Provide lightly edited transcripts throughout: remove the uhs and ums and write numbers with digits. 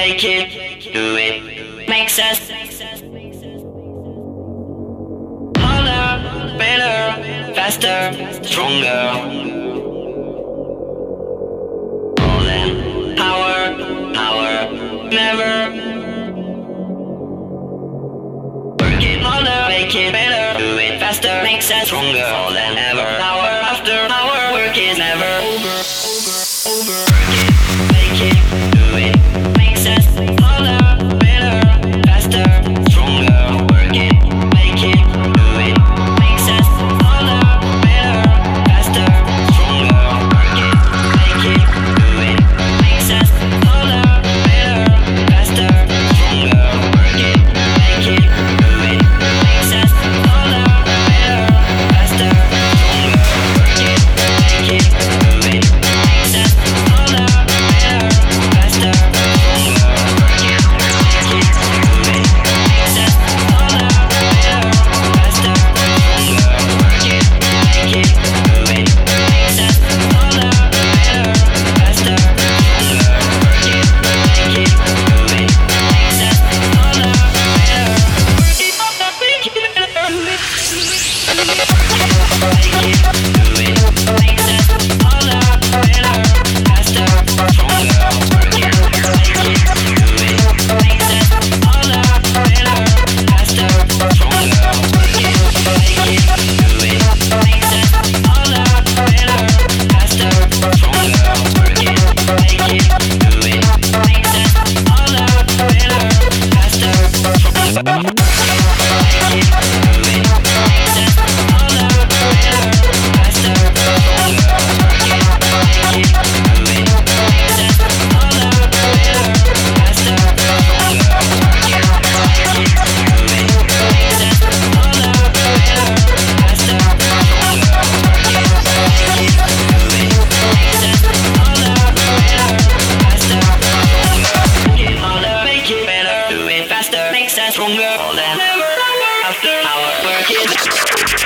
make it, do it, makes us harder, better, faster, stronger. All in power, power, never. Work it harder, make it better, do it faster, makes us stronger. All than ever, hour after hour, work is never over, over, over. Work it, make it, do it, makes us harder, better, faster, stronger. Work it, make it, do it, makes us harder, better, faster, stronger. Work it, make it, do it, makes us harder, better, faster, stronger. Work it, make it, do it, makes us harder, better, faster, stronger. Work it, make it, do it, makes us harder, better, faster, stronger. Work it, make it, do it, makes us harder, better, faster, stronger. Work it, make it, do it, makes us harder, better, faster, stronger. Work it, make it, do it, makes us harder, better. Work it, make it, do it, makes us harder, better, faster, stronger. Work it, make it, do it, makes us harder, better, faster, stronger. Work it, make it, do it, makes us harder, better, faster, stronger. Work it, make it, do it, makes us harder, better, faster, stronger. Stronger than ever after our work is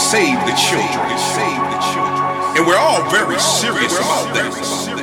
save the children. And we're all very serious about that.